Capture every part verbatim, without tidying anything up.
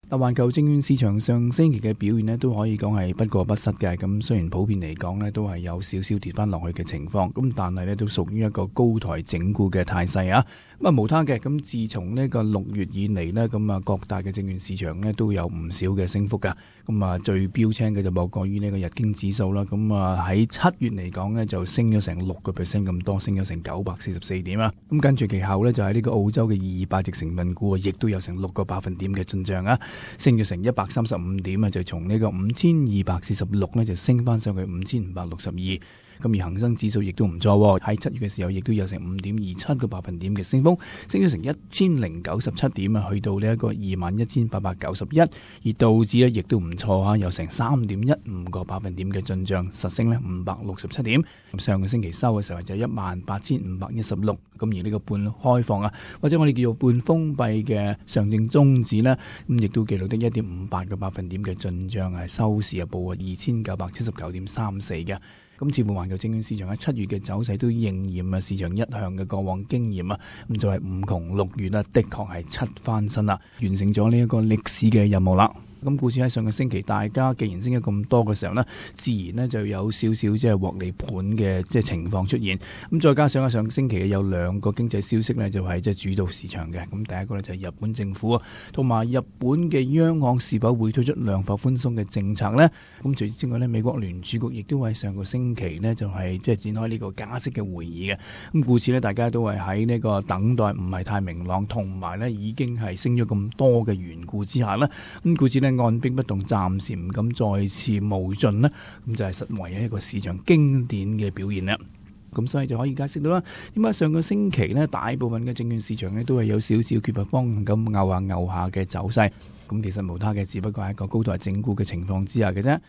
嗱，環球證券市場上星期嘅表現呢，都可以講係不過不失嘅。咁雖然普遍嚟講呢，都係有少少跌翻落去嘅情況，咁但係呢，都屬於一個高台整固嘅態勢啊。咁啊無他嘅，咁自從呢個六月以嚟呢，咁啊各大嘅證券市場呢，都有唔少嘅升幅噶。咁啊最標青嘅就莫過於呢個日經指數啦。咁啊喺七月嚟講呢，就升咗成六個 percent 咁多，升咗成九百四十四點啊。咁跟住其後呢，就係呢個澳洲嘅二百隻成分股啊，亦都有成六個百分點嘅進賬啊，升咗成一百三十五點啊，就從呢個五千二百四十六呢，就升翻上去五千五百六十二。咁而恒生指數亦都唔錯，喺七月嘅時候亦都有成五點二七個百分點嘅升幅，升咗成一千零九十七點啊，去到呢一個二萬一千八百九十一。而道指呢亦都唔錯嚇，有成三點一五個百分點嘅進賬，實升呢五百六十七點。咁上個星期收嘅時候就一萬八千五百一十六。咁而呢個半開放啊，或者我哋叫做半封閉嘅上證綜指呢，咁亦都記錄得一點五八個百分點嘅進賬，係收市啊報二千九百七十九點三四嘅。咁似乎環球證券市場喺七月嘅走勢都應驗啊市場一向嘅過往經驗啊，咁就係五窮六月啦，的確係七翻身啦，完成咗呢一個歷史嘅任務啦。咁故此喺上個星期，大家既然升咗咁多嘅時候呢，自然呢就有少少即係獲利盤嘅即係情況出現。咁再加上啊，上個星期有兩個經濟消息呢，就係即係主導市場嘅。咁第一個呢，就係日本政府啊，同埋日本嘅央行是否會推出量化寬鬆嘅政策呢？咁除此之外呢，美國聯儲局亦都喺上個星期呢，就係即係展開呢個加息嘅會議嘅。咁故此呢，大家都係喺呢個等待唔係太明朗，同埋呢已經係升咗咁多嘅緣故之下呢，咁故此呢，按兵不動，暫時唔敢再次冒進呢，咁就係實為一個市場經典嘅表現啦。咁所以就可以解釋到啦，點解上個星期呢，大部分嘅證券市場呢都係有少少缺乏方向咁拗下拗下嘅走勢。咁其實無他嘅，只不過係一個高台整固嘅情況之下嘅啫。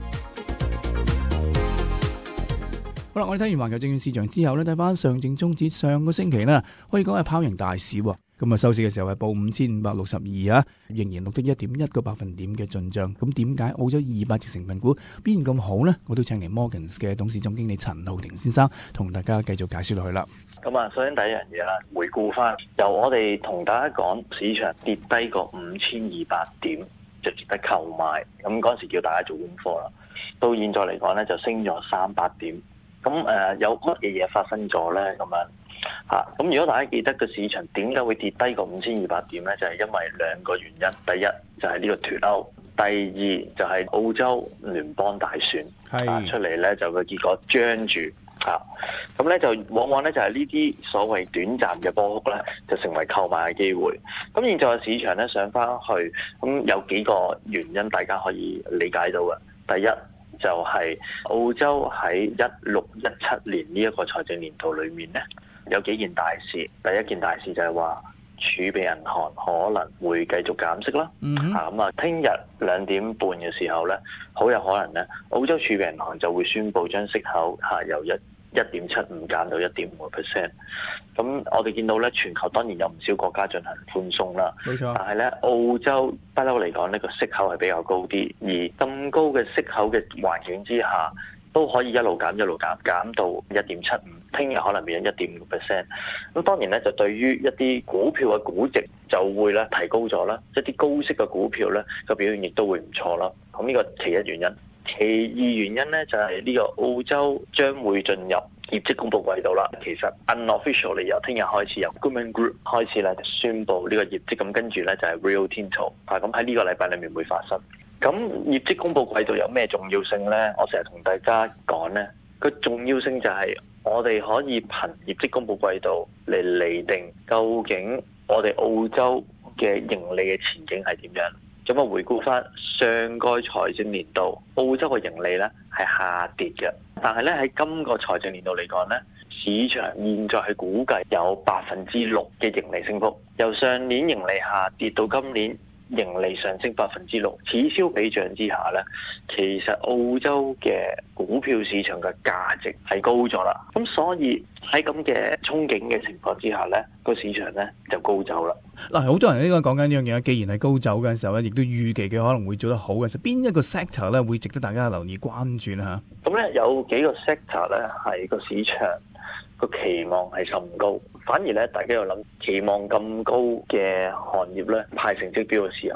好啦，我哋睇完環球證券市場之後呢，睇翻上證綜指上個星期呢，可以講係跑贏大市喎。咁啊，收市嘅時候係報五千五百六十二啊，仍然錄得一點一個百分點嘅進賬。咁點解澳洲二百隻成分股表現咁好呢？我都請嚟 Morgans 嘅董事總經理陳浩霆先生同大家繼續解釋落去啦。 咁啊，首先第一樣嘢啦，回顧翻由我哋同大家講市場跌低過五千二百點就值得購買，咁嗰陣時叫大家做功課啦。到現在嚟講咧，就升咗三百點。咁誒、呃，有乜嘢嘢發生咗咧？咁樣嚇，咁如果大家記得個市場點解會跌低過五千二百點咧？就係、是、因為兩個原因。第一就係、是、呢個脫歐，第二就係澳洲聯邦大選啊出嚟咧，就個結果僵住嚇。咁、啊、咧就往往咧就係呢啲所謂短暫嘅波幅咧，就成為購買嘅機會。咁現在嘅市場咧上翻去，咁有幾個原因大家可以理解到嘅。第一就係澳洲喺一六一七年呢一個財政年度裏面咧，有幾件大事。第一件大事就係話儲備銀行可能會繼續減息啦。嗯哼。啊咁啊，聽日兩點半嘅時候咧，好有可能咧，澳洲儲備銀行就會宣布將息口嚇由一一點七五減到一點五個 percent。咁我哋見到咧，全球當然有唔少國家進行寬鬆啦。冇錯。但係咧，澳洲不嬲嚟講呢個息口係比較高啲，而咁高嘅息口嘅環境之下，都可以一路減一路減，減到一點七五，聽日可能變咗一點五個 percent。咁當然咧，就對於一啲股票嘅估值就會咧提高咗啦，一啲高息嘅股票咧個表現亦都會唔錯啦。咁呢個其一原因，其二原因咧就係呢個澳洲將會進入業績公布季度啦。其實 unofficially 由聽日開始，由 Goodman Group 開始咧宣布呢個業績，咁跟住咧就係 Rio Tinto 啊，咁喺呢個禮拜裡面會發生。咁業績公布季度有咩重要性呢？我成日同大家講呢，個重要性就係我哋可以憑業績公布季度嚟釐定究竟我哋澳洲嘅盈利嘅前景係點樣。咁啊，回顧翻上個財政年度澳洲嘅盈利呢係下跌嘅，但係咧喺今個財政年度嚟講呢，市場現在係估計有百分之六嘅盈利升幅，由上年盈利下跌到今年盈利上升百分之六，此消彼長之下呢，其實澳洲嘅股票市場嘅價值係高咗啦。咁所以喺咁嘅憧憬嘅情況之下呢，個市場呢就高走啦。 嗱，好多人應該講緊呢樣嘢，既然係高走嘅時候咧，亦都預期佢可能會做得好嘅時候，邊一個 sector 咧會值得大家留意關注呢？ 嚇，咁咧有幾個 sector 咧係個市場個期望係甚高，反而咧大家要諗期望咁高嘅行業咧派成績表嘅時候，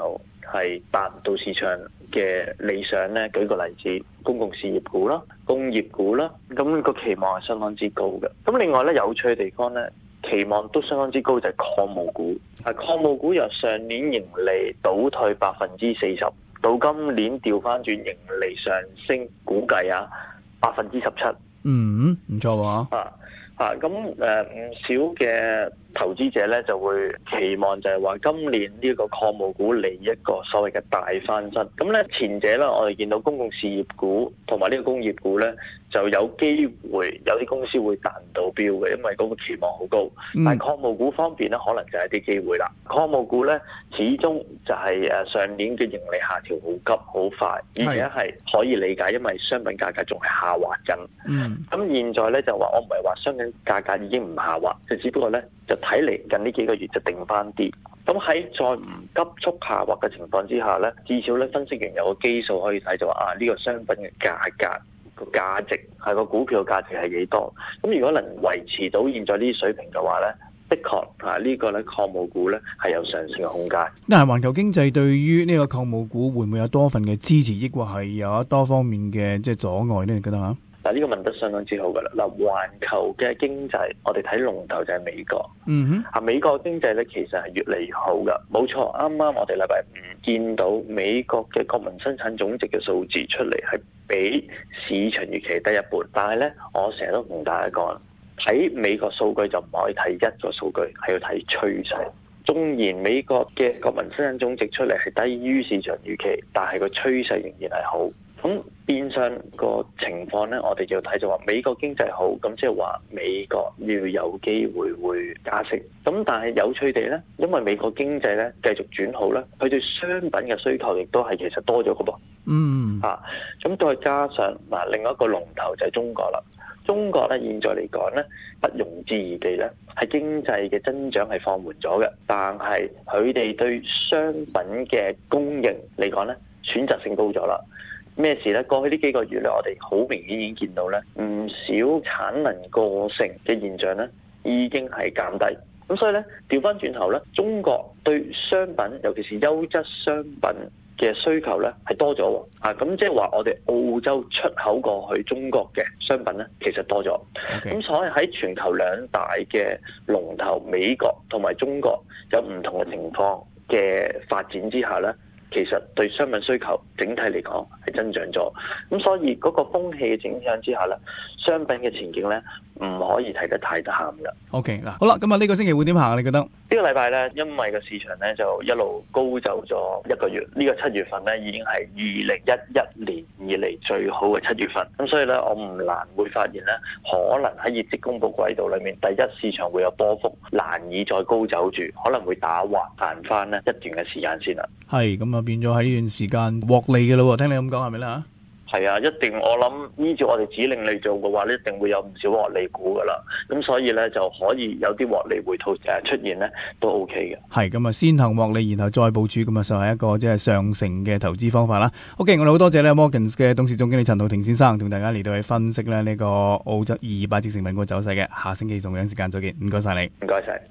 係達唔到市場嘅理想咧。舉個例子，公共事業股啦、工業股啦，咁個期望係相當之高嘅。咁另外咧，有趣嘅地方咧，期望都相當之高就係礦務股。啊，礦務股由上年盈利倒退百分之四十，到今年調翻轉盈利上升，估計啊百分之十七。 嗯，唔錯喎。 啊啊，咁誒唔少嘅投資者咧就會期望就係話今年呢個礦務股嚟一個所謂嘅大翻身。咁咧前者咧，我哋見到公共事業股同埋呢個工業股咧就有機會有啲公司會達唔到標嘅，因為嗰個期望好高。 嗯、 但係礦務股方面咧，可能就係啲機會啦。礦務股咧始終就係誒上年嘅盈利下調好急好快，而且係可以理解，因為商品價格仲係下滑緊。 嗯， 咁現在咧就話我唔係話商品價格已經唔下滑，就只不過咧就睇嚟近呢幾個月就定翻啲。咁喺再唔急速下滑嘅情況之下咧，至少咧分析員有個基數可以睇就話啊呢個商品嘅價格個價值係個股票嘅價值係幾多？咁如果能維持到現在呢啲水平嘅話咧，的確啊呢個咧礦務股咧係有上升嘅空間。 但係環球經濟對於呢個礦務股會唔會有多份嘅支持，抑或係有多方面嘅即係阻礙呢？你覺得嚇？ 嗱，呢個問得相當之好噶啦！嗱，環球嘅經濟，我哋睇龍頭就係美國。 嗯哼， 啊，美國經濟咧其實係越嚟越好噶，冇錯。啱啱我哋禮拜五見到美國嘅國民生產總值嘅數字出嚟，係比市場預期低一半。但係咧，我成日都同大家講，睇美國數據就唔可以睇一個數據，係要睇趨勢。縱然美國嘅國民生產總值出嚟係低於市場預期，但係個趨勢仍然係好。咁變相個情況咧，我哋就要睇就話美國經濟好，咁即係話美國要有機會會加息。咁但係有趣地咧，因為美國經濟咧繼續轉好咧，佢對商品嘅需求亦都係其實多咗嘅噃。 嗯， 啊，咁再加上嗱，另外一個龍頭就係中國啦。中國咧現在嚟講咧，不容置疑地咧，係經濟嘅增長係放緩咗嘅，但係佢哋對商品嘅供應嚟講咧，選擇性高咗啦。咩事咧？過去呢幾個月咧，我哋好明顯已經見到咧，唔少產能過剩嘅現象咧，已經係減低。咁所以咧，調翻轉頭咧，中國對商品，尤其是優質商品嘅需求咧，係多咗喎。啊，咁即係話我哋澳洲出口過去中國嘅商品咧，其實多咗。咁 Okay. 所以喺全球兩大嘅龍頭，美國同埋中國有唔同嘅情況嘅發展之下咧，其實對商品需求整體嚟講係增長咗，咁所以嗰個風氣嘅影響之下咧，商品嘅前景咧唔可以睇得太淡㗎。 OK 嗱，好啦，咁啊呢個星期會點行啊？你覺得？ 呢個禮拜咧，因為個市場咧就一路高走咗一個月，呢個七月份咧已經係二零一一年以嚟最好嘅七月份，咁所以咧我唔難會發現咧，可能喺業績公佈季度裏面，第一市場會有波幅，難以再高走住，可能會打橫行翻咧一段嘅時間先啦。 係咁啊，變咗喺呢段時間獲利嘅咯，聽你咁講係咪啦？ 係啊，一定我諗依照我哋指令嚟做嘅話，一定會有唔少獲利股噶啦。咁所以咧就可以有啲獲利回吐誒出現咧，都 OK 嘅。 係咁啊，先行獲利，然後再部署，咁啊就係一個即係上乘嘅投資方法啦。OK，我哋好多謝咧 Morgans 嘅董事總經理陳浩霆先生同大家嚟到去分析咧呢個澳洲二百隻成分股走勢嘅。下星期同樣時間再見，唔該晒你。 唔該晒。